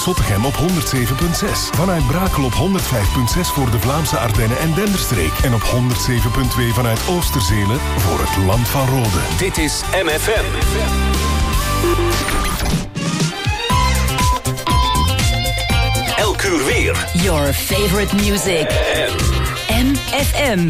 Zottegem op 107.6. Vanuit Brakel op 105.6 voor de Vlaamse Ardennen en Denderstreek. En op 107.2 vanuit Oosterzele voor het Land van Rode. Dit is MFM. Elk uur weer. Your favorite music. MFM.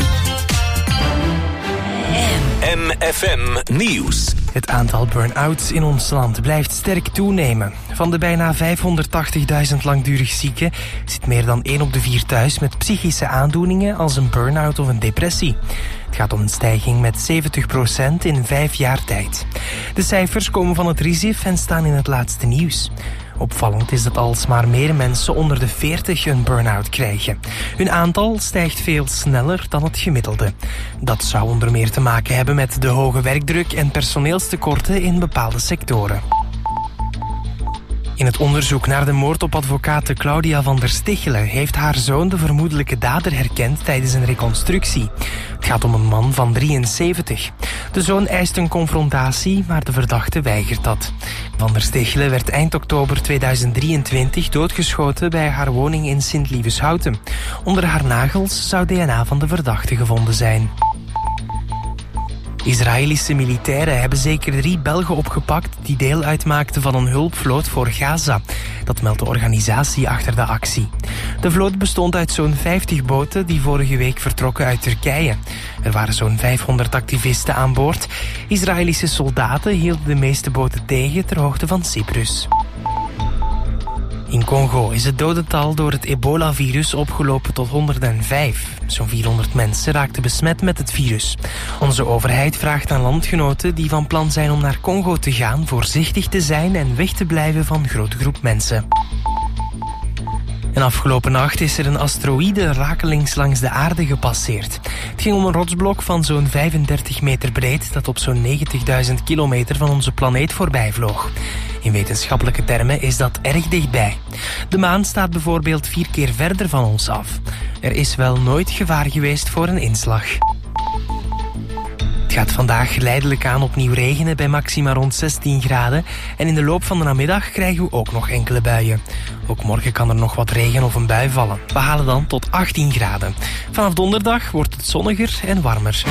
MFM Nieuws. Het aantal burn-outs in ons land blijft sterk toenemen. Van de bijna 580.000 langdurig zieken zit meer dan 1 op de 4 thuis met psychische aandoeningen als een burn-out of een depressie. Het gaat om een stijging met 70% in 5 jaar tijd. De cijfers komen van het RISIF en staan in het laatste nieuws. Opvallend is dat alsmaar meer mensen onder de 40 een burn-out krijgen. Hun aantal stijgt veel sneller dan het gemiddelde. Dat zou onder meer te maken hebben met de hoge werkdruk en personeelstekorten in bepaalde sectoren. In het onderzoek naar de moord op advocate Claudia van der Stichelen heeft haar zoon de vermoedelijke dader herkend tijdens een reconstructie. Het gaat om een man van 73. De zoon eist een confrontatie, maar de verdachte weigert dat. Van der Stichelen werd eind oktober 2023 doodgeschoten bij haar woning in Sint-Lieveshouten. Onder haar nagels zou DNA van de verdachte gevonden zijn. Israëlische militairen hebben zeker 3 Belgen opgepakt die deel uitmaakten van een hulpvloot voor Gaza. Dat meldt de organisatie achter de actie. De vloot bestond uit zo'n 50 boten die vorige week vertrokken uit Turkije. Er waren zo'n 500 activisten aan boord. Israëlische soldaten hielden de meeste boten tegen ter hoogte van Cyprus. In Congo is het dodental door het ebola-virus opgelopen tot 105. Zo'n 400 mensen raakten besmet met het virus. Onze overheid vraagt aan landgenoten die van plan zijn om naar Congo te gaan voorzichtig te zijn en weg te blijven van een grote groep mensen. En afgelopen nacht is er een asteroïde rakelings langs de aarde gepasseerd. Het ging om een rotsblok van zo'n 35 meter breed dat op zo'n 90.000 kilometer van onze planeet voorbij vloog. In wetenschappelijke termen is dat erg dichtbij. De maan staat bijvoorbeeld 4 keer verder van ons af. Er is wel nooit gevaar geweest voor een inslag. Het gaat vandaag geleidelijk aan opnieuw regenen bij maxima rond 16 graden. En in de loop van de namiddag krijgen we ook nog enkele buien. Ook morgen kan er nog wat regen of een bui vallen. We halen dan tot 18 graden. Vanaf donderdag wordt het zonniger en warmer.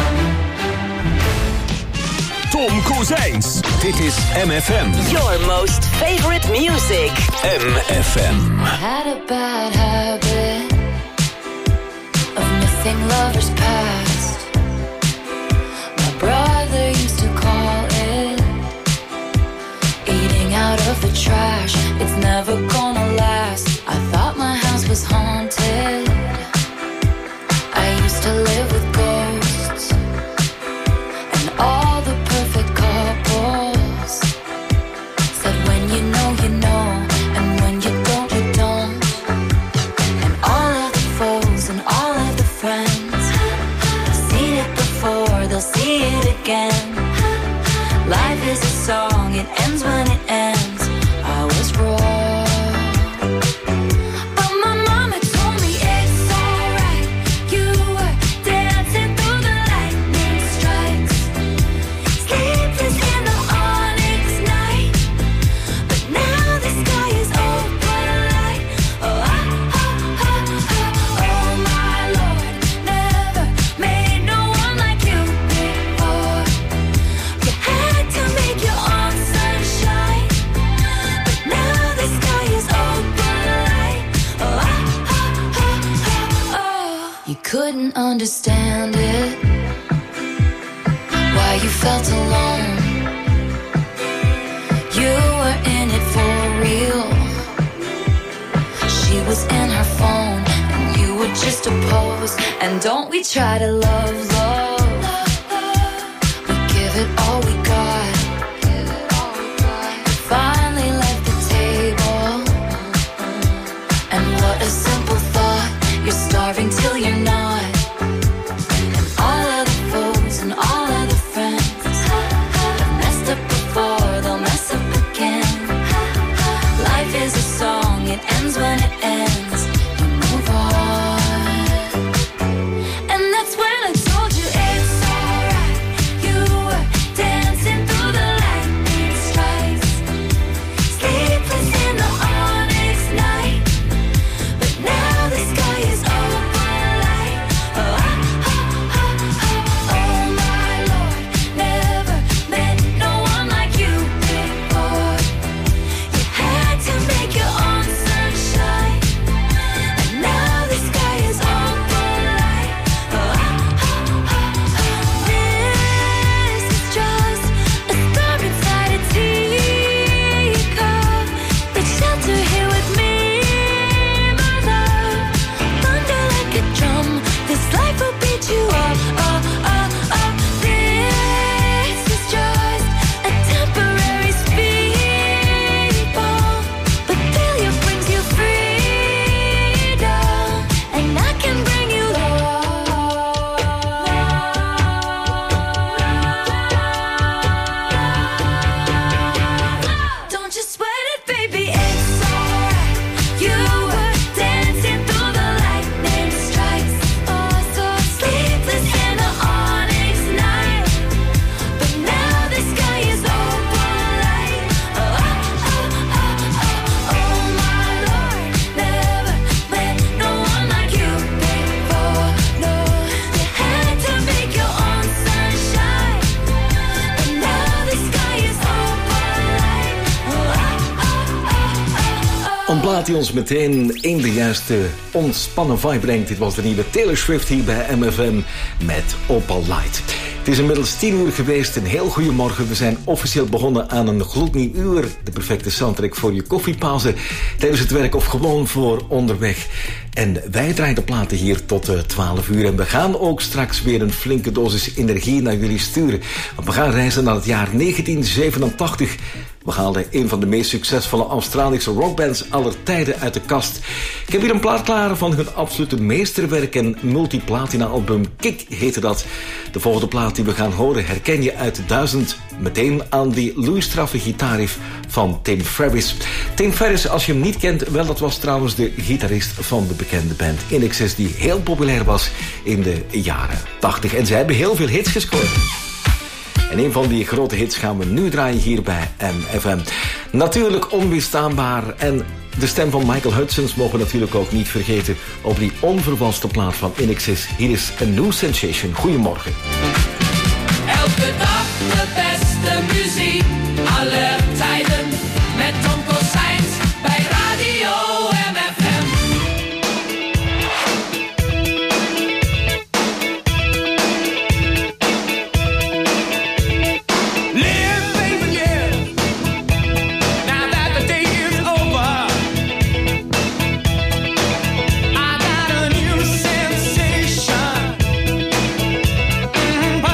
Tom Kozijns. Dit is MFM. Your most favorite music. MFM. I had a bad habit of missing lovers past. My brother used to call it eating out of the trash. It's never gonna last. I thought my house was haunted. I used to live with ghosts and all the perfect couples said when you know, and when you don't, you don't. And all of the foes and all of the friends have seen it before, they'll see it again. Life is a song, it ends when it ends. I was wrong, but my mama told me it's alright. You were dancing through the lightning strikes, sleepless in the onyx night. But now the sky is open light. Oh, oh my Lord, never made no one like you before. You had to make your own sunshine, but now the sky is open light. Oh, you couldn't understand it, why you felt alone. You were in it for real. She was in her phone and you were just a pose. And don't we try to love, we give it all we got. Finally left the table, and what a simple thought. You're starving till you're not. And all of the foes and all of the friends have messed up before, they'll mess up again. Life is a song, it ends when it ends. You move on, and that's when I told you Een plaat die ons meteen in de juiste ontspannen vibe brengt. Dit was de nieuwe Taylor Swift hier bij MFM met Opal Light. Het is inmiddels 10 uur geweest. Een heel goede morgen. We zijn officieel begonnen aan een gloednieuw uur. De perfecte soundtrack voor je koffiepauze, tijdens het werk of gewoon voor onderweg. En wij draaien de platen hier tot 12 uur. En we gaan ook straks weer een flinke dosis energie naar jullie sturen. Want we gaan reizen naar het jaar 1987. We halen een van de meest succesvolle Australische rockbands aller tijden uit de kast. Ik heb hier een plaat klaar van hun absolute meesterwerk en multiplatina-album Kick heette dat. De volgende plaat die we gaan horen herken je uit 1000. Meteen aan die loeistraffe gitaarriff van Tim Ferriss. Tim Ferriss, als je hem niet kent, wel, dat was trouwens de gitarist van de bekende band INXS die heel populair was in de jaren 80. En ze hebben heel veel hits gescoord. En een van die grote hits gaan we nu draaien hier bij MFM. Natuurlijk onweerstaanbaar. En de stem van Michael Hudson mogen we natuurlijk ook niet vergeten op die onvervalste plaat van INXS. Hier is A New Sensation. Goedemorgen. Elke dag de beste muziek, alle tijden, met Tom Kozijns bij Radio MFM. I got a new sensation.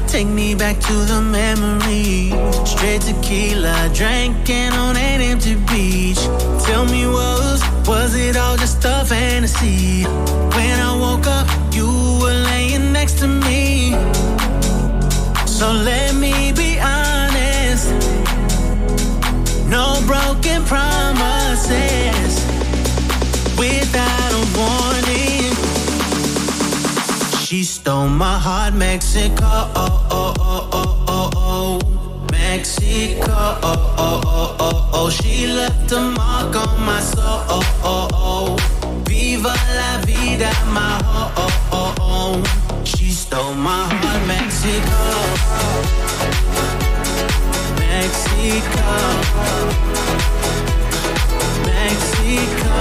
Take me back to the memory. Straight tequila, drinking on an empty beach. Tell me, was it all just a fantasy? When I woke up, you were laying next to me. So let me be honest. No broken promises. Without a warning, she stole my heart, Mexico. Mexico. She left a mark on my soul. Viva la vida, my home. She stole my heart, Mexico. Mexico. Mexico.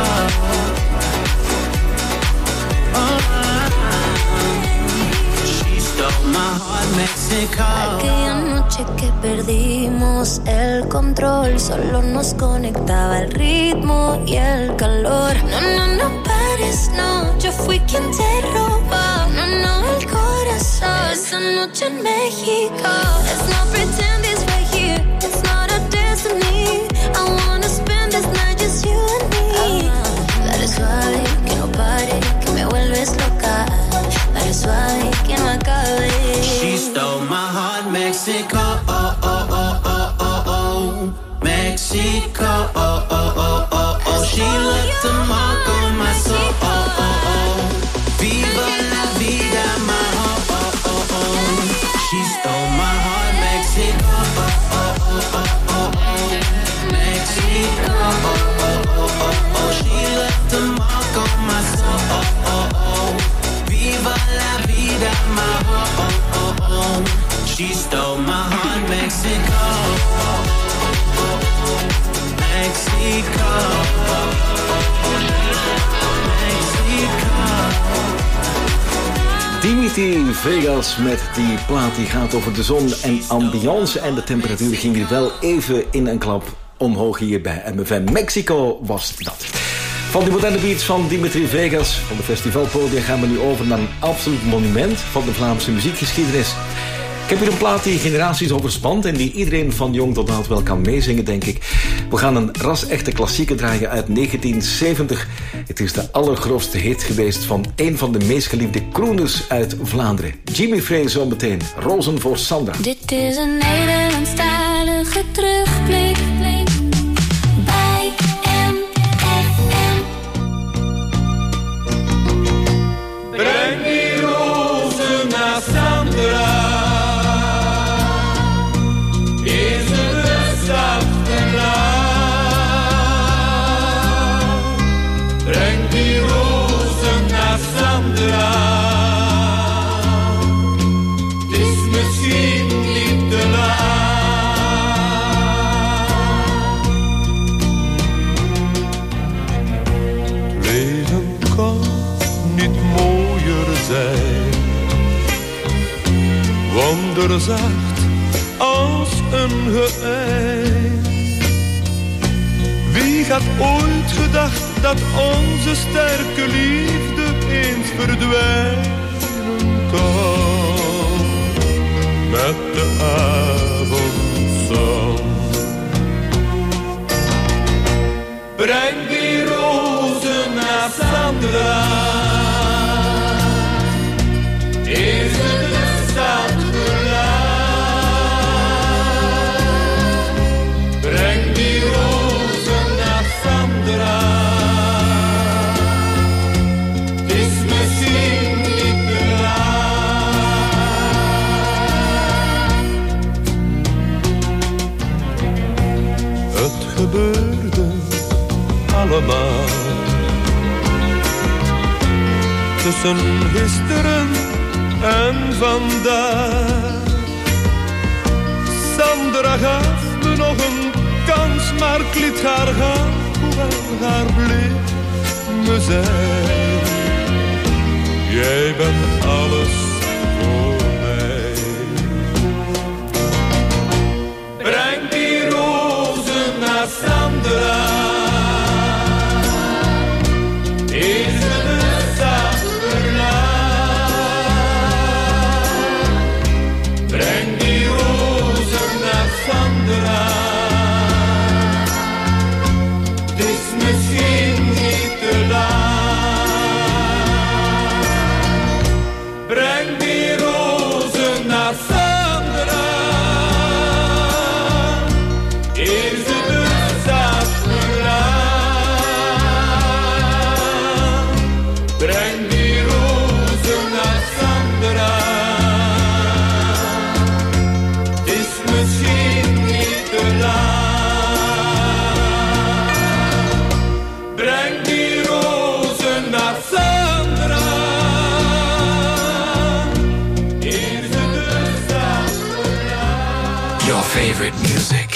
She stole my heart, Mexico. Aquella noche que perdimos el control, solo nos conectaba el ritmo y el calor. No pares, no, yo fui quien te robó. No, el corazón. Esa noche en México. Let's not pretend this right here, it's not a destiny. I wanna spend this night just you and me. Dale suave, que no pare, que me vuelves loca. Dale suave, que no acabe. She stole my heart, Mexico. Mexico. She left a mark on my soul. Viva la vida, my home. She stole my heart, Mexico. Mexico. She left a mark on my soul. Viva la vida, my home. She stole my heart, Mexico. Mexico. Dimitri Vegas met die plaat die gaat over de zon en ambiance. En de temperatuur ging hier wel even in een klap omhoog hier bij MFM. Mexico was dat. Van die moderne beats van Dimitri Vegas van de festivalpodium gaan we nu over naar een absoluut monument van de Vlaamse muziekgeschiedenis. Ik heb hier een plaat die generaties overspant en die iedereen van jong tot oud wel kan meezingen, denk ik. We gaan een ras-echte klassieker draaien uit 1970. Het is de allergrootste hit geweest van een van de meest geliefde crooners uit Vlaanderen. Jimmy Frey zometeen, Rozen voor Sandra. Dit is een Nederlandstalige terugblik bij MFM. Breng die rozen naar Sandra. Is het de zachte laag? Breng die rozen naar Sandra. Het is misschien niet te laat. Het leven kan niet mooier zijn, wonderzacht als een geëik. Wie had ooit gedacht dat onze sterke liefde eens verdwijnen kan met de avondzon? Breng die rozen naar Sandra. Is het de stad verlaat? Breng die rozen naar Sandra. Het is misschien niet te laat. Het gebeurde allemaal tussen gisteren en vandaag. Sandra gaf me nog een kans, maar ik liet haar gaan, hoewel haar blik me zei: jij bent alles voor mij. Breng die rozen naar Sandra. Is het de stad verlaat? favorite music.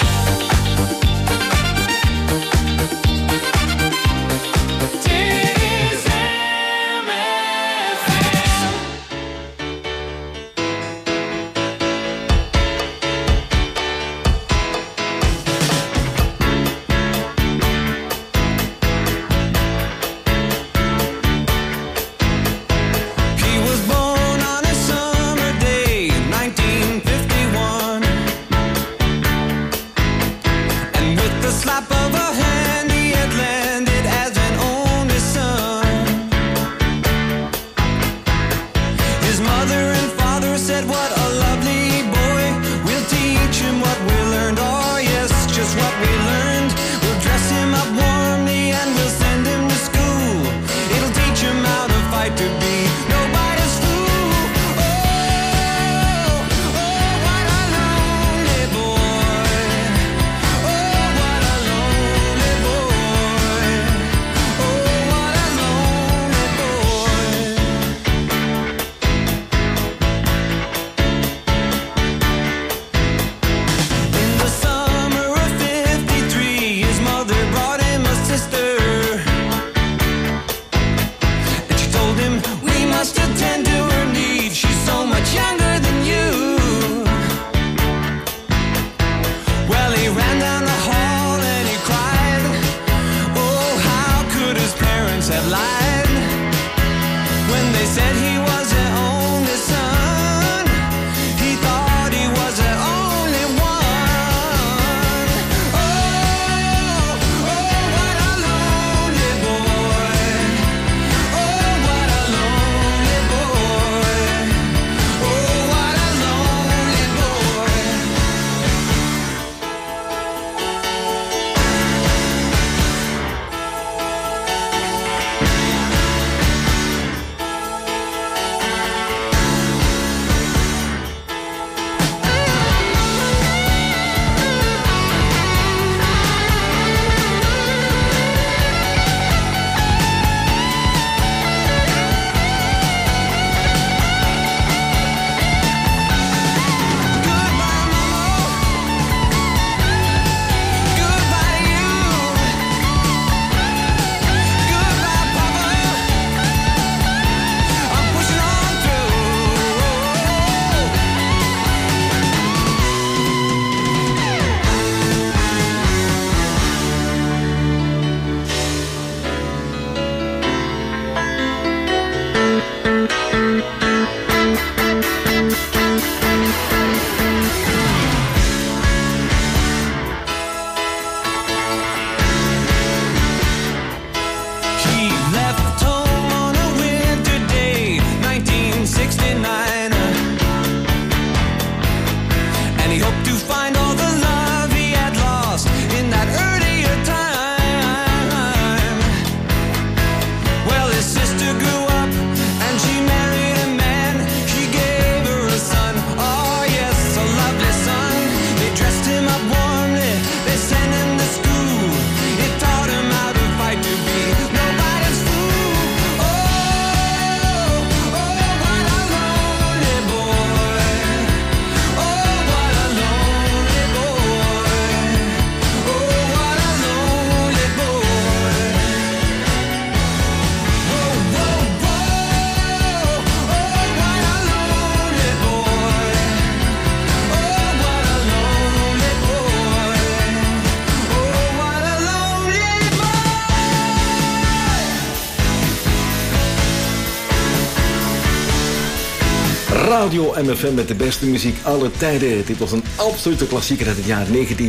Radio MFM met de beste muziek aller tijden. Dit was een absolute klassieker uit het jaar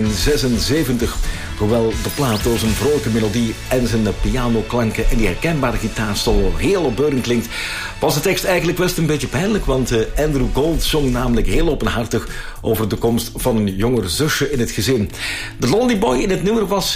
1976. Hoewel de plaat door zijn vrolijke melodie en zijn pianoklanken en die herkenbare gitaarsolo heel opbeurend klinkt, was de tekst eigenlijk best een beetje pijnlijk, want Andrew Gold zong namelijk heel openhartig over de komst van een jonger zusje in het gezin. De Lonely Boy in het nummer was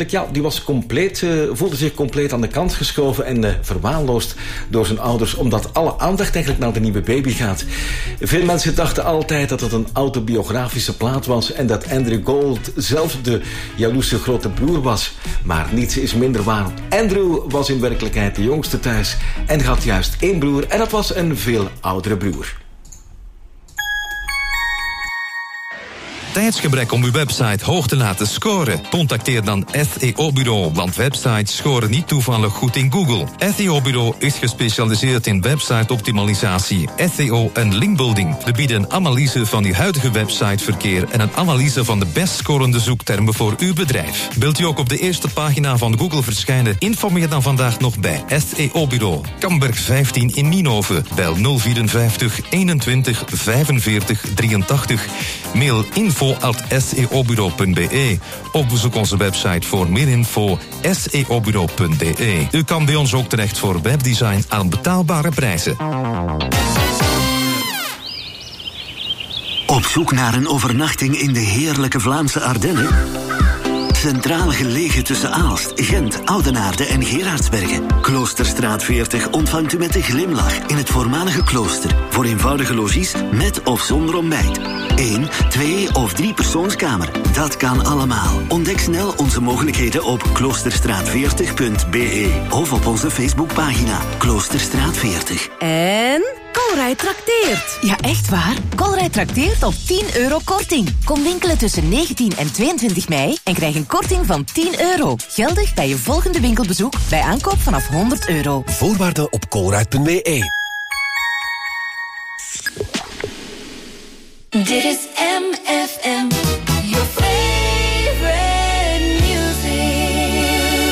voelde zich compleet aan de kant geschoven en verwaarloosd door zijn ouders, omdat alle aandacht eigenlijk naar de nieuwe baby gaat. Veel mensen dachten altijd dat het een autobiografische plaat was en dat Andrew Gold zelf de jaloerse grote broer was. Maar niets is minder waar. Andrew was in werkelijkheid de jongste thuis en had juist één broer en dat was een veel oudere broer. tijdsgebrek om uw website hoog te laten scoren? Contacteer dan SEO-bureau, want websites scoren niet toevallig goed in Google. SEO-bureau is gespecialiseerd in website-optimalisatie, SEO en linkbuilding. We bieden een analyse van uw huidige websiteverkeer en een analyse van de best scorende zoektermen voor uw bedrijf. Wilt u ook op de eerste pagina van Google verschijnen? Informeer dan vandaag nog bij SEO-bureau. Kamberg 15 in Nienhoven. Bel 054 21 45 83. Mail info@seobureau.be. Of bezoek onze website voor meer info seobureau.be. U kan bij ons ook terecht voor webdesign aan betaalbare prijzen. Op zoek naar een overnachting in de heerlijke Vlaamse Ardennen? Centraal gelegen tussen Aalst, Gent, Oudenaarde en Gerardsbergen. Kloosterstraat 40 ontvangt u met een glimlach in het voormalige klooster. Voor eenvoudige logies met of zonder ontbijt. 1, 2 of 3 persoonskamer. Dat kan allemaal. Ontdek snel onze mogelijkheden op kloosterstraat40.be of op onze Facebookpagina Kloosterstraat 40. En Colruyt trakteert. Ja, echt waar. Colruyt trakteert op €10 korting. Kom winkelen tussen 19 en 22 mei en krijg een korting van €10. Geldig bij je volgende winkelbezoek bij aankoop vanaf €100. Voorwaarden op colruyt.be. Dit is MFM, your favorite music.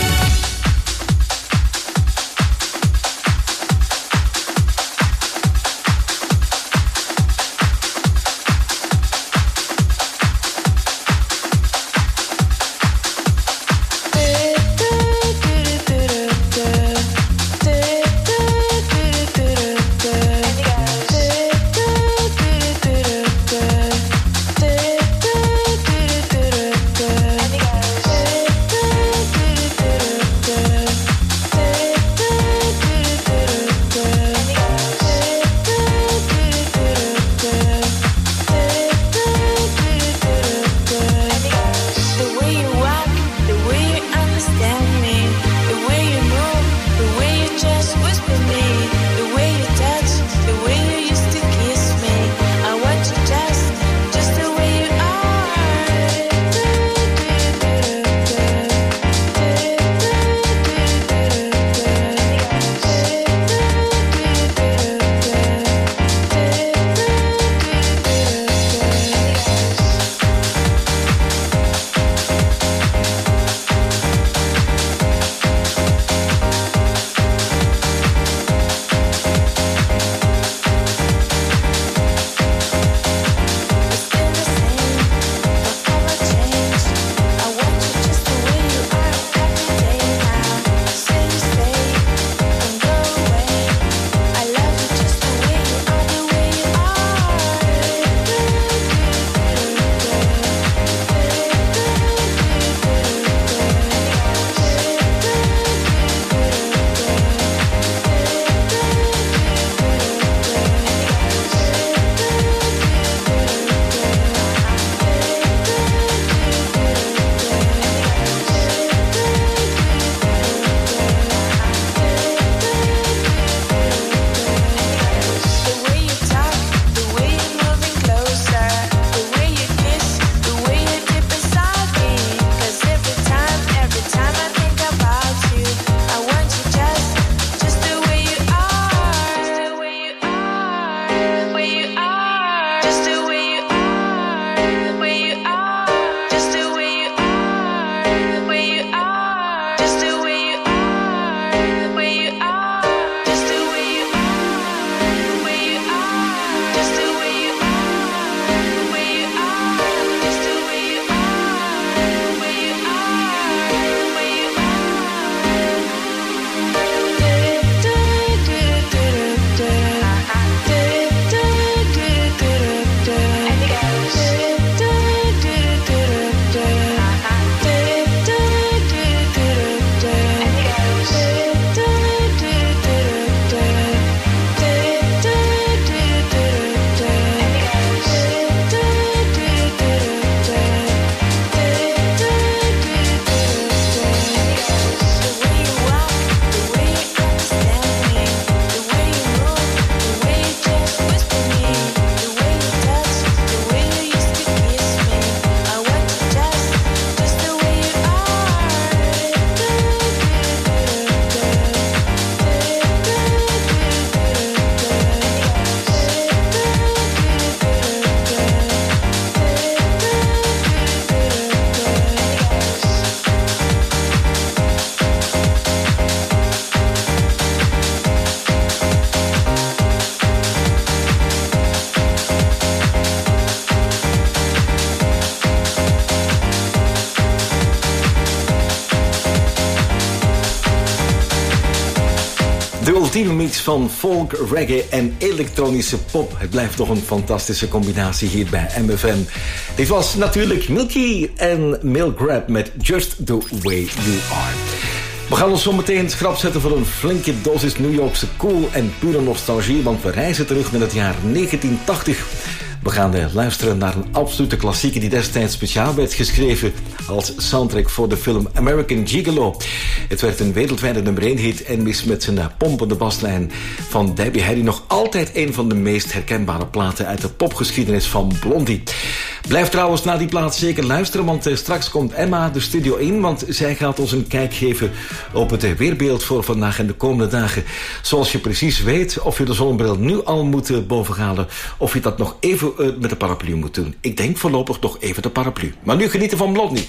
De ultieme mix van folk, reggae en elektronische pop. Het blijft toch een fantastische combinatie hier bij MFM. Dit was natuurlijk Milky en Milk Grab met Just The Way You Are. We gaan ons zo meteen schrap zetten voor een flinke dosis New Yorkse cool en pure nostalgie, want we reizen terug naar het jaar 1980. We gaan luisteren naar een absolute klassieker die destijds speciaal werd geschreven als soundtrack voor de film American Gigolo. Het werd een wereldwijde nummer 1 hit en mis met zijn pompende baslijn van Debbie Harry nog altijd een van de meest herkenbare platen uit de popgeschiedenis van Blondie. Blijf trouwens naar die plaat zeker luisteren, want straks komt Emma de studio in, want zij gaat ons een kijk geven op het weerbeeld voor vandaag en de komende dagen. Zoals je precies weet of je de zonnebril nu al moet bovenhalen of je dat nog even met de paraplu moet doen. Ik denk voorlopig nog even de paraplu. Maar nu genieten van Blondie.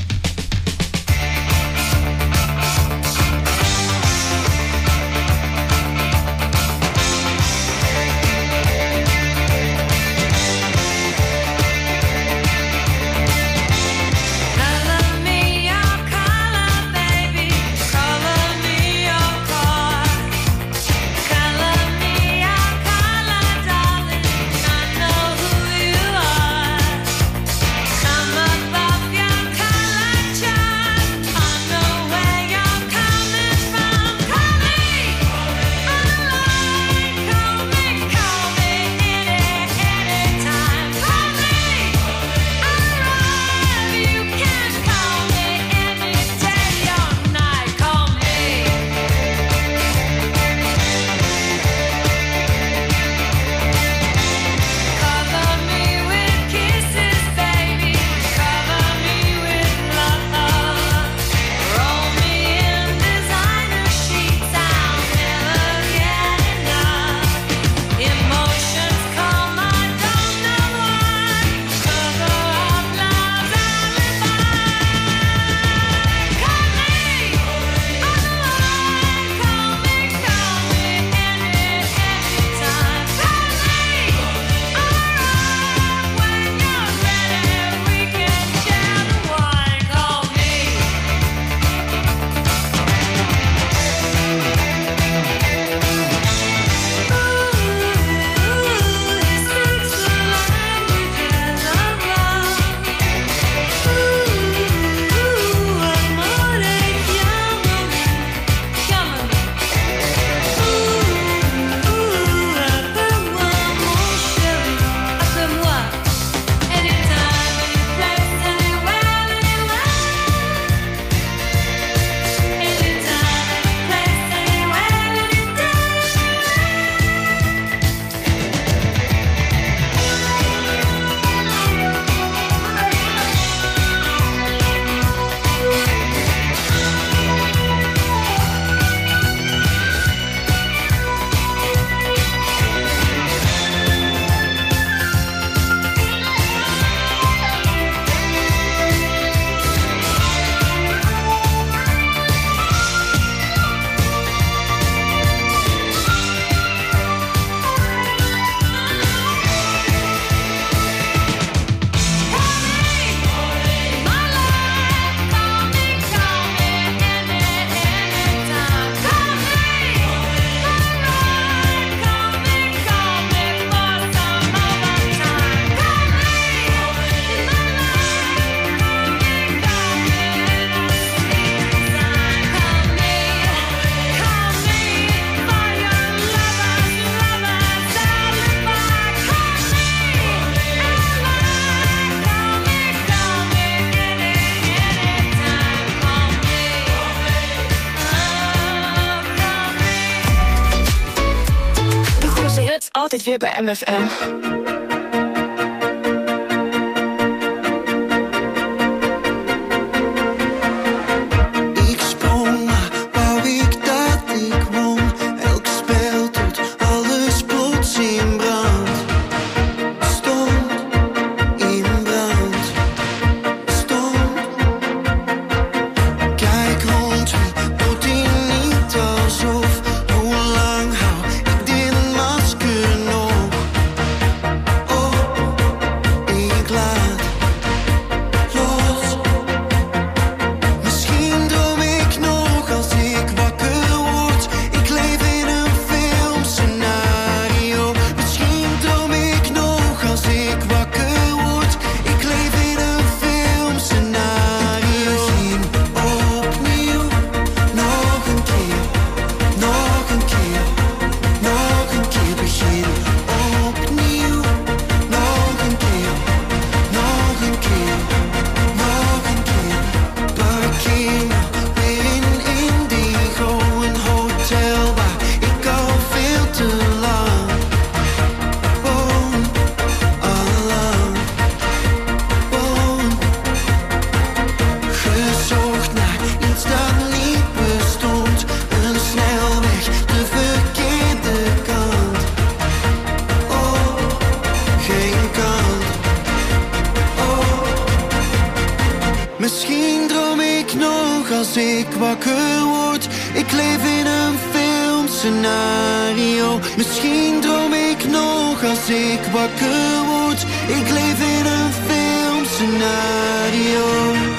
Altijd weer bij MFM. Hoe lang hou ik dit masker nog? als ik wakker word. Ik leef in een filmscenario. Misschien droom ik nog als ik wakker word. Ik leef in een filmscenario.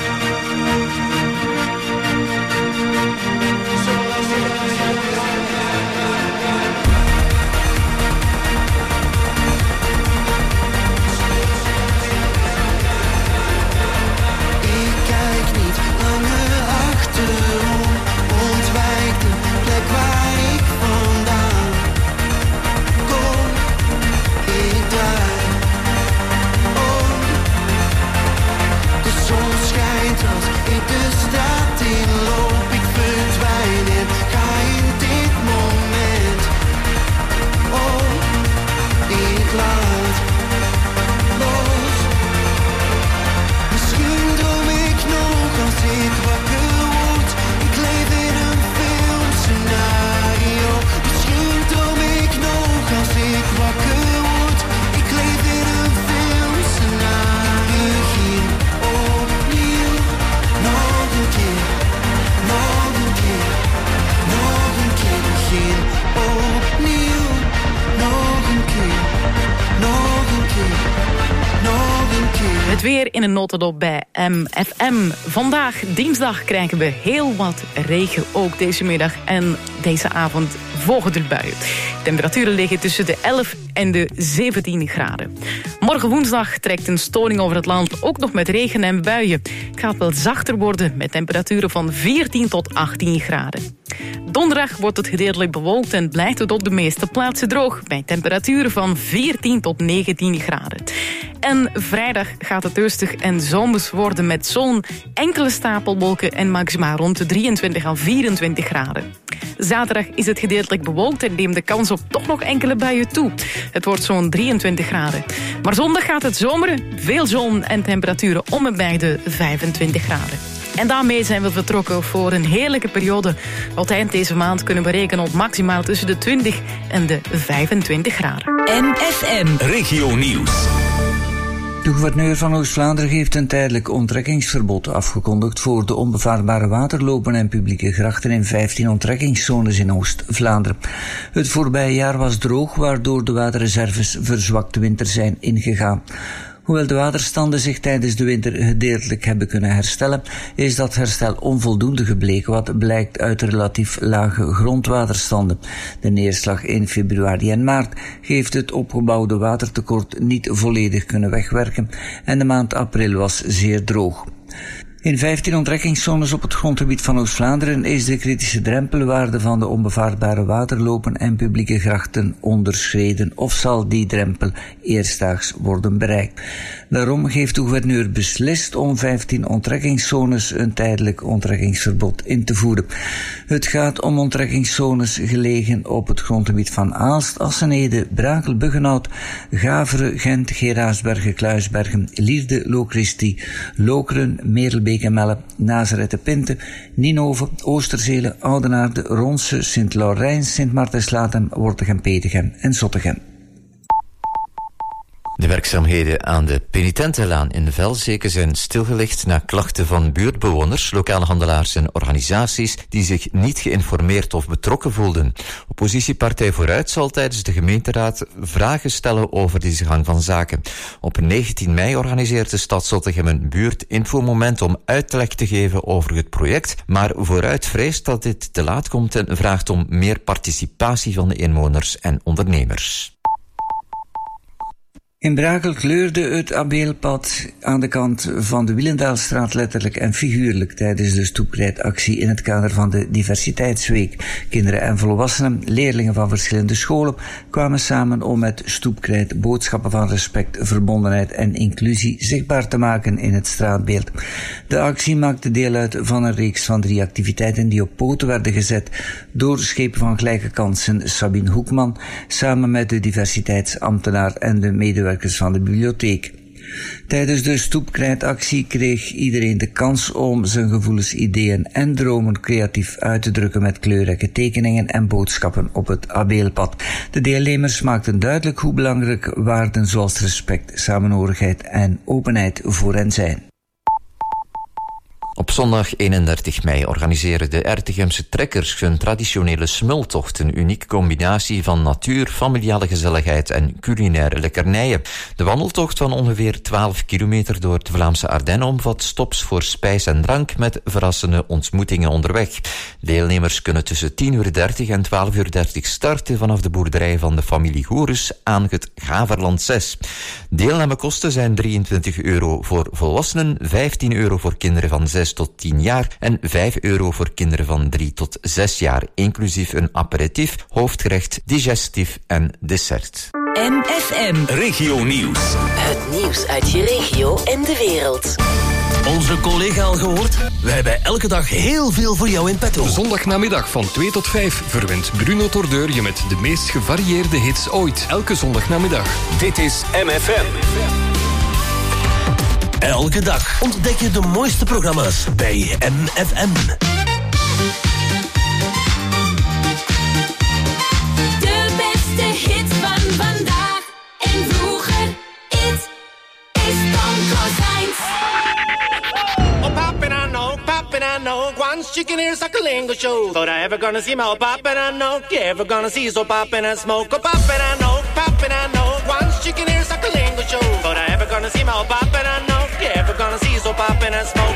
Het weer in een notendop bij MFM. Vandaag, dinsdag, krijgen we heel wat regen, ook deze middag en deze avond volgen er buien. Temperaturen liggen tussen de 11 en de 17 graden. Morgen woensdag trekt een storing over het land, ook nog met regen en buien. Het gaat wel zachter worden met temperaturen van 14 tot 18 graden. Donderdag wordt het gedeeltelijk bewolkt en blijft het op de meeste plaatsen droog, bij temperaturen van 14 tot 19 graden. En vrijdag gaat het rustig en zomers worden met zon, enkele stapelwolken en maxima rond de 23 à 24 graden. Zaterdag is het gedeeltelijk bewolkt en neemt de kans op toch nog enkele buien toe. Het wordt zo'n 23 graden. Maar zondag gaat het zomeren, veel zon en temperaturen om en bij de 25 graden. En daarmee zijn we vertrokken voor een heerlijke periode. Tot eind deze maand kunnen we rekenen op maximaal tussen de 20 en de 25 graden. MFM Regio Nieuws. De gouverneur van Oost-Vlaanderen heeft een tijdelijk onttrekkingsverbod afgekondigd voor de onbevaarbare waterlopen en publieke grachten in 15 onttrekkingszones in Oost-Vlaanderen. Het voorbije jaar was droog, waardoor de waterreserves verzwakt de winter zijn ingegaan. Hoewel de waterstanden zich tijdens de winter gedeeltelijk hebben kunnen herstellen, is dat herstel onvoldoende gebleken, wat blijkt uit relatief lage grondwaterstanden. De neerslag in februari en maart heeft het opgebouwde watertekort niet volledig kunnen wegwerken en de maand april was zeer droog. In 15 onttrekkingszones op het grondgebied van Oost-Vlaanderen is de kritische drempelwaarde van de onbevaarbare waterlopen en publieke grachten onderschreden of zal die drempel eerstdaags worden bereikt. Daarom heeft de gouverneur beslist om 15 onttrekkingszones een tijdelijk onttrekkingsverbod in te voeren. Het gaat om onttrekkingszones gelegen op het grondgebied van Aalst, Assenede, Brakel, Buggenhout, Gaveren, Gent, Geraardsbergen, Kluisbergen, Lierde, Locristi, Lokeren, Merelbeek en Melle, Nazareth, Pinte, Ninove, Oosterzele, Oudenaarde, Ronse, Sint-Laurijns, Sint-Maartenslatem, Wortegem, Petegem en Zottegem. De werkzaamheden aan de Penitentenlaan in de Velzeke zijn stilgelegd na klachten van buurtbewoners, lokale handelaars en organisaties die zich niet geïnformeerd of betrokken voelden. Oppositiepartij Vooruit zal tijdens de gemeenteraad vragen stellen over deze gang van zaken. Op 19 mei organiseert de stad Zottegem een buurtinfomoment om uitleg te geven over het project, maar Vooruit vreest dat dit te laat komt en vraagt om meer participatie van de inwoners en ondernemers. In Brakel kleurde het Abeelpad aan de kant van de Wielendaalstraat letterlijk en figuurlijk tijdens de stoepkrijtactie in het kader van de Diversiteitsweek. Kinderen en volwassenen, leerlingen van verschillende scholen, kwamen samen om met stoepkrijt boodschappen van respect, verbondenheid en inclusie zichtbaar te maken in het straatbeeld. De actie maakte deel uit van een reeks van 3 activiteiten die op poten werden gezet door Schepen van Gelijke Kansen Sabine Hoekman, samen met de diversiteitsambtenaar en de medewerkers van de bibliotheek. Tijdens de stoepkrijtactie kreeg iedereen de kans om zijn gevoelens, ideeën en dromen creatief uit te drukken met kleurrijke tekeningen en boodschappen op het Abeelpad. De deelnemers maakten duidelijk hoe belangrijk waarden zoals respect, samenhorigheid en openheid voor hen zijn. Op zondag 31 mei organiseren de Ertegemse trekkers hun traditionele smultocht. Een unieke combinatie van natuur, familiale gezelligheid en culinaire lekkernijen. De wandeltocht van ongeveer 12 kilometer door de Vlaamse Ardennen omvat stops voor spijs en drank met verrassende ontmoetingen onderweg. Deelnemers kunnen tussen 10:30 en 12:30 starten vanaf de boerderij van de familie Goerus aan het Gaverland 6. Deelnamekosten zijn €23 voor volwassenen, €15 voor kinderen van 6 tot 10 jaar en €5 voor kinderen van 3 tot 6 jaar, inclusief een aperitief, hoofdgerecht, digestief en dessert. MFM. Regio Nieuws. Het nieuws uit je regio en de wereld. Onze collega al gehoord? Wij hebben elke dag heel veel voor jou in petto. Zondagnamiddag van 2 tot 5 verwint Bruno Tordeur je met de meest gevarieerde hits ooit. Elke zondagnamiddag. Dit is MFM. Elke dag ontdek je de mooiste programma's bij MFM. De beste hit van vandaag en vroeger. It is Tom Kozijns. Oh, poppin', I know. One chicken here's a Kalingo show. Thought I ever gonna see my poppin', I know. You ever gonna see so poppin' and smoke? Oh, poppin', I know. One chicken here's a Kalingo show. Thought I ever gonna see my poppin', I know. You ever gonna see so poppin' and smoke?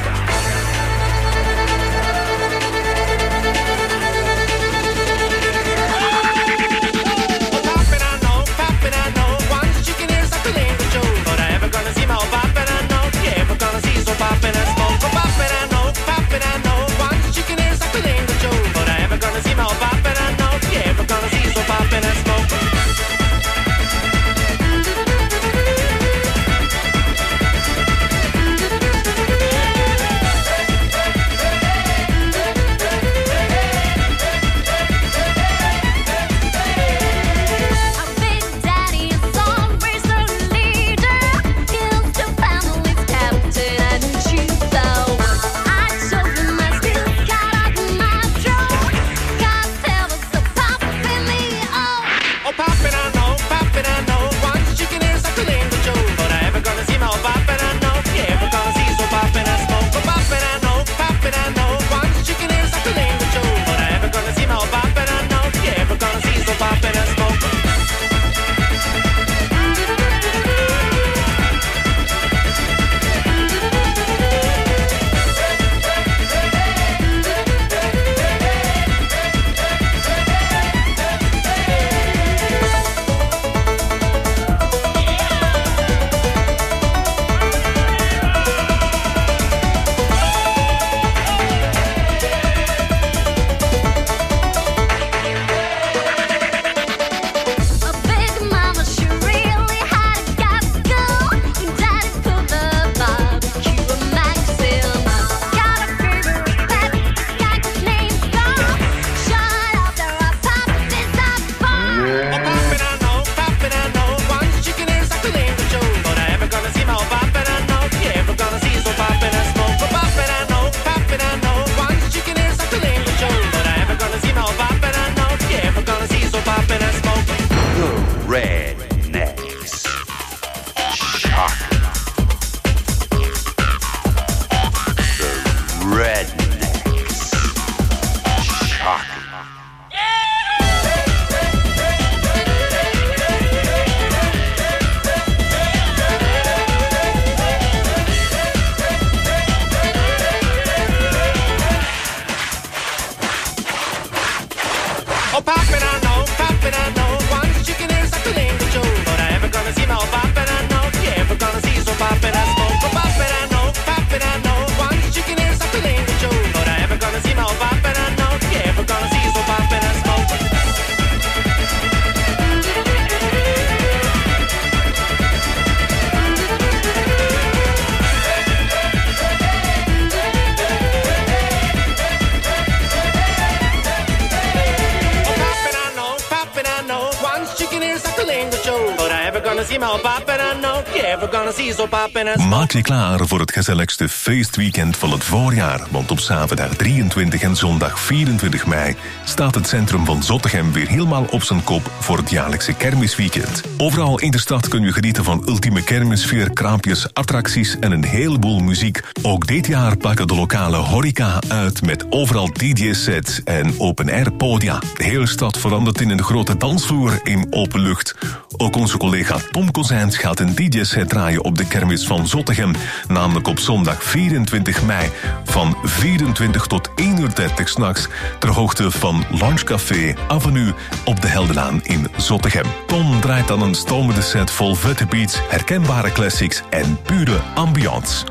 You ever gonna see so poppin' and smoke? Maak je klaar voor het gezelligste feestweekend van het voorjaar. Want op zaterdag 23 en zondag 24 mei staat het centrum van Zottegem weer helemaal op zijn kop voor het jaarlijkse kermisweekend. Overal in de stad kun je genieten van ultieme kermisfeer, kraampjes, attracties en een heleboel muziek. Ook dit jaar pakken de lokale horeca uit met overal DJ-sets en open-air podia. De hele stad verandert in een grote dansvloer in open lucht. Ook onze collega Tom Kozijns gaat een DJ-set draaien op de kermis van Zottegem. Namelijk op zondag 24 mei van 24 tot 1:30 s'nachts ter hoogte van Lunchcafé Avenue op de Heldenlaan in Zottegem. Tom draait dan een stomende set vol vette beats, herkenbare classics en pure ambiance.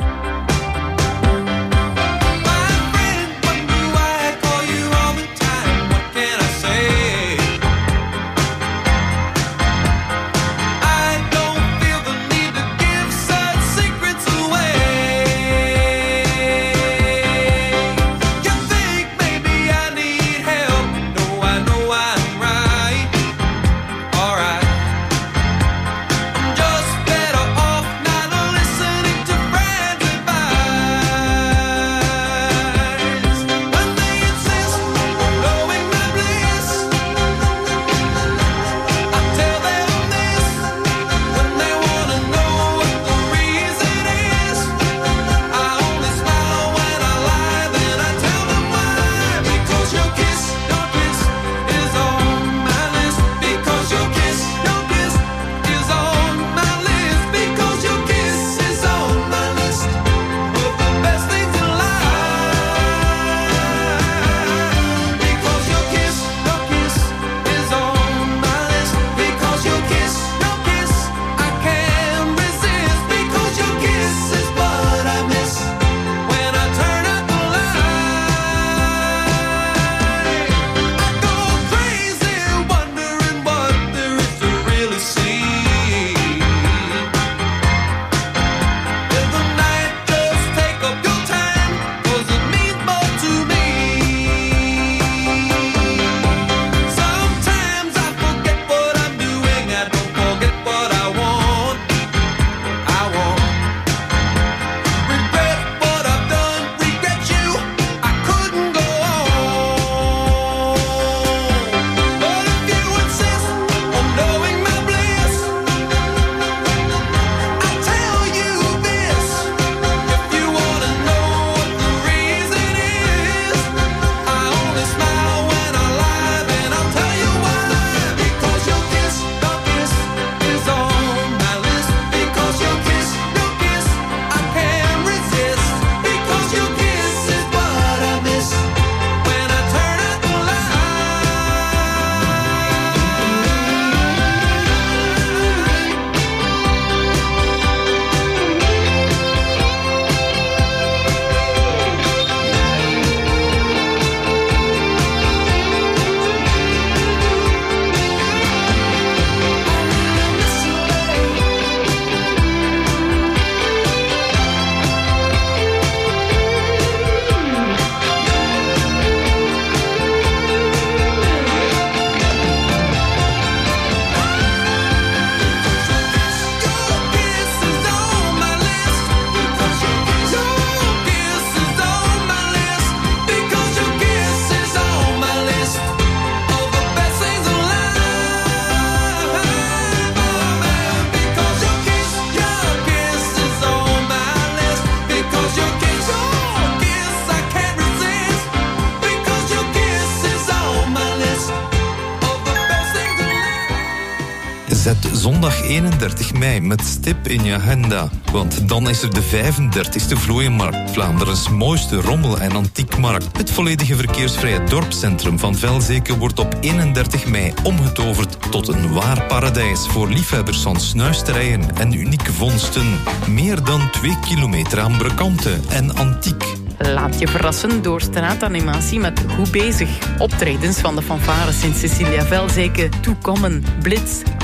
Zet zondag 31 mei met stip in je agenda. Want dan is er de 35e Vlooienmarkt, Vlaanderen's mooiste rommel- en antiekmarkt. Het volledige verkeersvrije dorpscentrum van Velzeke wordt op 31 mei omgetoverd tot een waar paradijs voor liefhebbers van snuisterijen en unieke vondsten. Meer dan 2 kilometer aan brokanten en antiek. Laat je verrassen door straatanimatie met Goed Bezig. Optredens van de fanfares in Cecilia Velzeke, Toekommen, Blitz,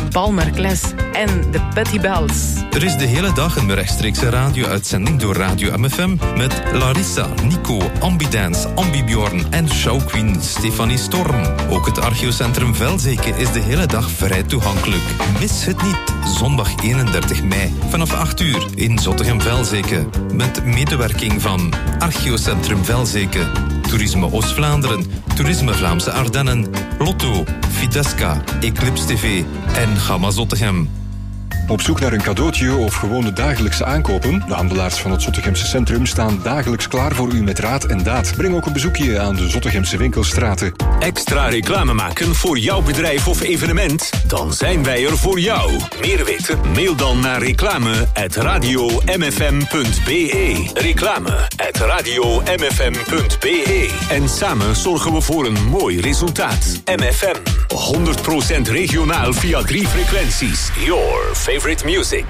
Balmer Kles en de Betty Bells. Er is de hele dag een rechtstreekse radio-uitzending door Radio MFM met Larissa, Nico, Ambidance, Ambibjorn en showqueen Stefanie Storm. Ook het archeocentrum Velzeke is de hele dag vrij toegankelijk. Mis het niet, zondag 31 mei vanaf 8 uur in Zottegem-Velzeke met medewerking van Archeocentrum Velzeke, Toerisme Oost-Vlaanderen, Toerisme Vlaamse Ardennen, Lotto, Fidesca, Eclipse TV en Gamma Zottegem. Op zoek naar een cadeautje of gewoon de dagelijkse aankopen? De handelaars van het Zottegemse centrum staan dagelijks klaar voor u met raad en daad. Breng ook een bezoekje aan de Zottegemse winkelstraten. Extra reclame maken voor jouw bedrijf of evenement? Dan zijn wij er voor jou. Meer weten? Mail dan naar reclame@radiomfm.be. Reclame@radiomfm.be. En samen zorgen we voor een mooi resultaat. MFM. 100% regionaal via 3 frequenties. Your favorite music.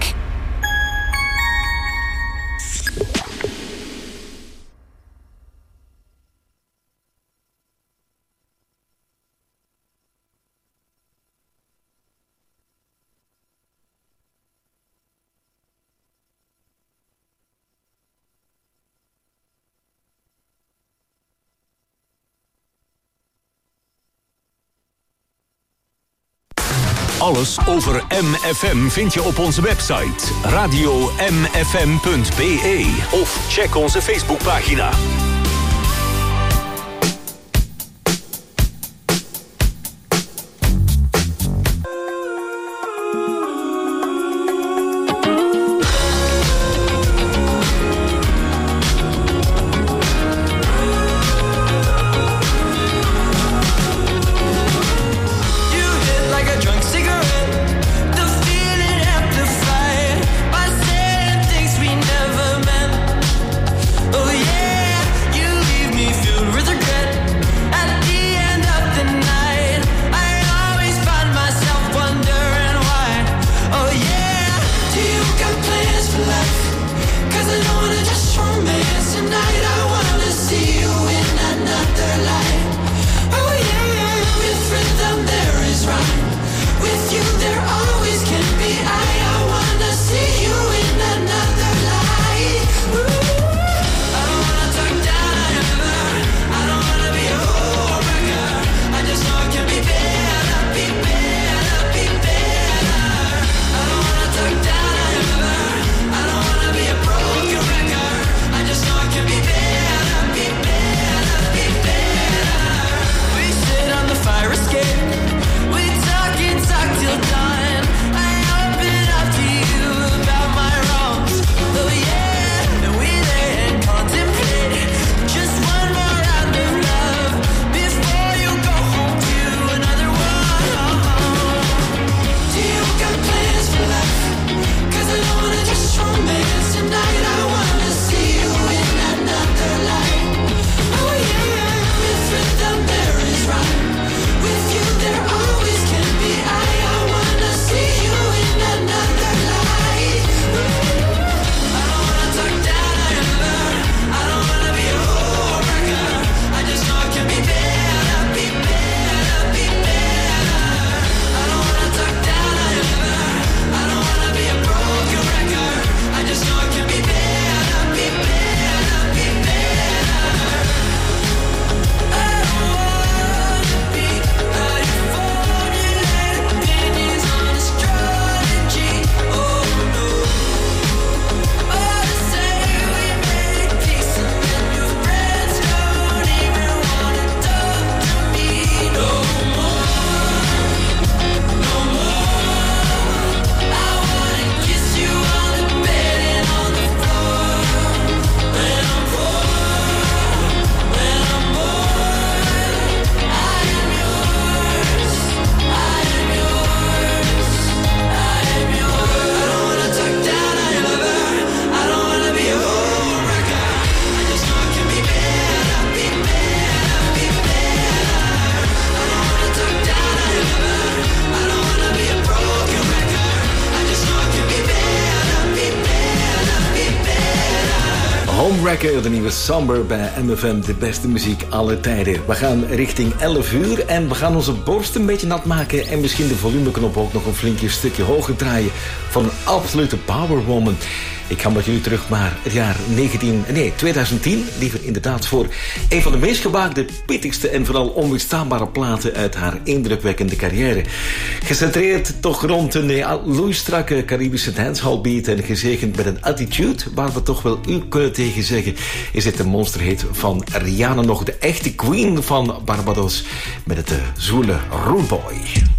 Alles over MFM vind je op onze website radiomfm.be of check onze Facebookpagina. Oh yeah, Moonraker, de nieuwe Somber bij MFM, de beste muziek aller tijden. We gaan richting 11 uur en we gaan onze borst een beetje nat maken en misschien de volumeknop ook nog een flinkje stukje hoger draaien van een absolute powerwoman. Ik ga met jullie terug naar het jaar 2010, liever inderdaad, voor een van de meest gewaagde, pittigste en vooral onweerstaanbare platen uit haar indrukwekkende carrière. Gecentreerd toch rond een loeistrakke Caribische dancehall beat en gezegend met een attitude waar we toch wel u kunnen tegen zeggen, is dit de monsterhit van Rihanna, nog de echte queen van Barbados, met het zoele Rude Boy.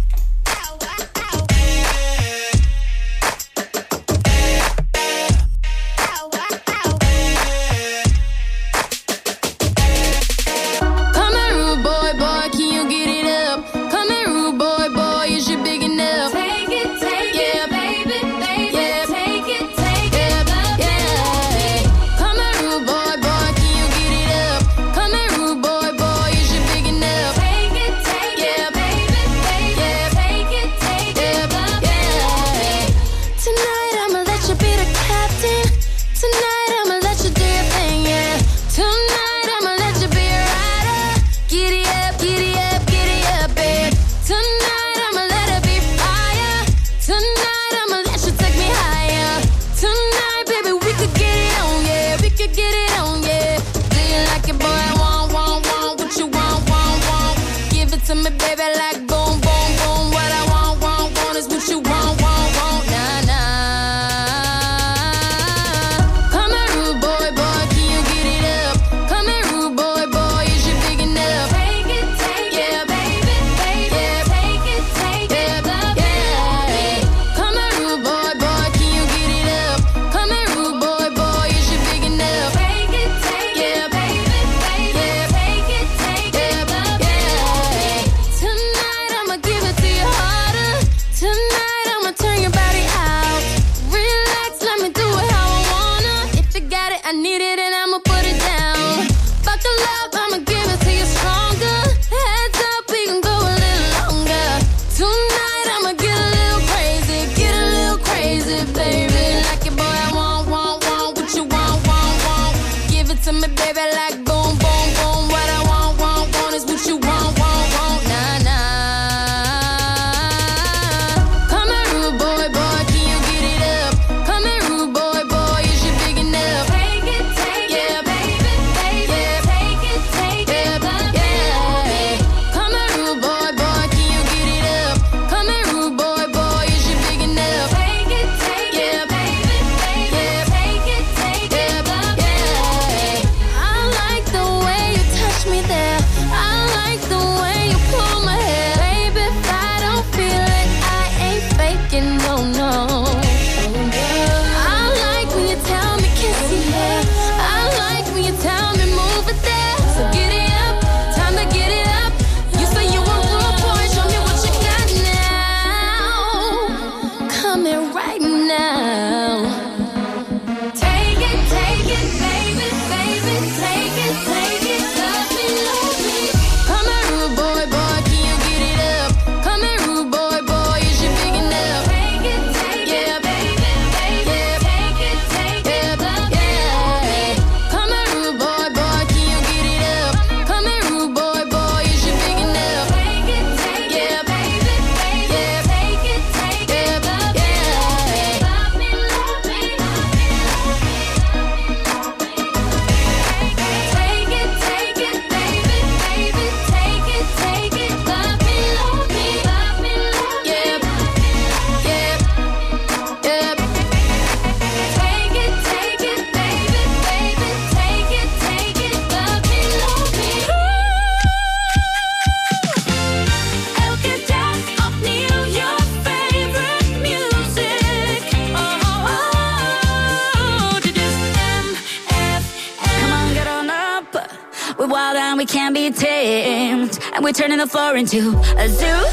We're turning the floor into a zoo.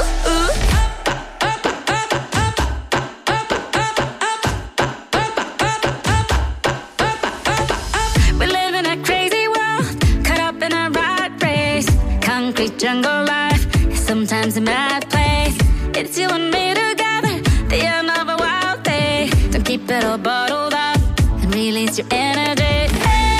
We live in a crazy world, caught up in a rat race. Concrete jungle life, sometimes a mad place. It's you and me together, the end of a wild day. Don't keep it all bottled up and release your energy. Hey.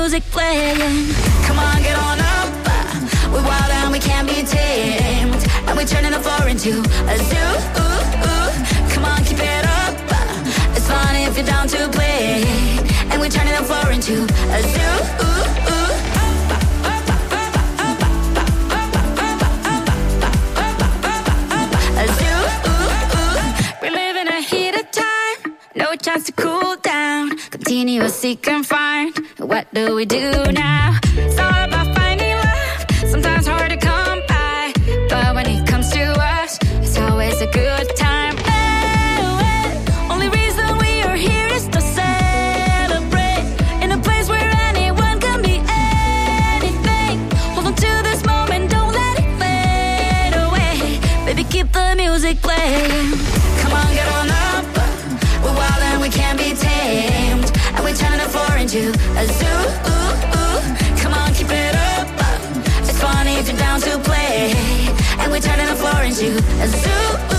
music playing. Come on, get on up. We're wild and we can't be tamed. And we're turning the floor into a zoo. Come on, keep it up. It's fun if you're down to play. And we're turning the floor into a zoo. No chance to cool down. Continuously confined. What do we do now? It's all about finding love. Sometimes hard to come by, but when it comes to us, it's always a good time. Only reason we are here is to celebrate. In a place where anyone can be anything. Hold on to this moment, don't let it fade away. Baby, keep the music playing. Come on, get on up. We're wild and we can't be tamed. And we're turning the floor into a zoo. Come on, keep it up. It's funny if you're down to play. And we're turning the floor into a zoo.